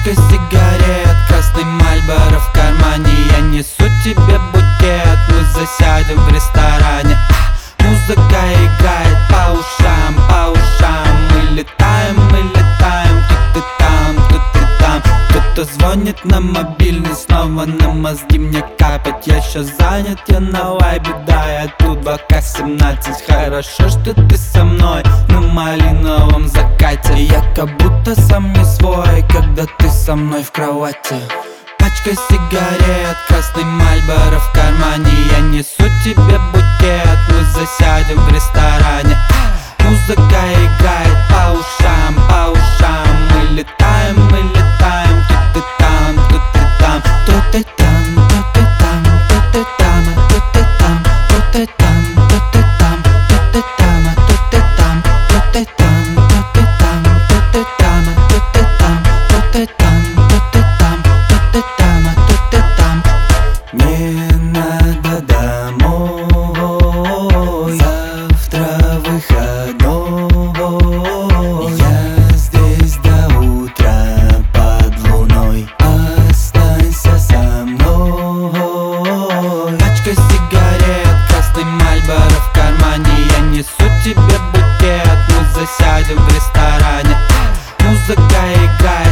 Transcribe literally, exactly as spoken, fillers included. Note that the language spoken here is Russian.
Пачка сигарет, красный Мальборо в кармане. Я несу тебе букет, мы засядем в ресторане. Музыка играет по ушам, по ушам. Мы летаем, мы летаем, тут и там, тут и там. Кто-то звонит на мобильный, снова на мозги мне капать. Я щас занят, я на вайбе, да, я тут в АК семнадцать. Хорошо, что ты со мной на малиновом закате. Я как будто сам не свой, когда ты со мной в кровати. Пачка сигарет, красный Мальборо в кармане. Я несу тебе букет, мы засядем в ресторане. Музыка играет по ушам, по ушам. Мы летаем, мы летаем, тут и там, тут и там. Тут и там, тут и там, тут и там, тут и там, тут и там, тут и там, тут и там, тут и там, тут и там, тут и там, тут и там, тут и там, тут и там, тут и там, тут и там, тут и там. Не надо домой, завтра выходной. Я здесь до утра под луной, останься со мной. Пачка сигарет, красный Мальборо в кармане. Я несу тебе букет, мы засядем в ресторане. Музыка играет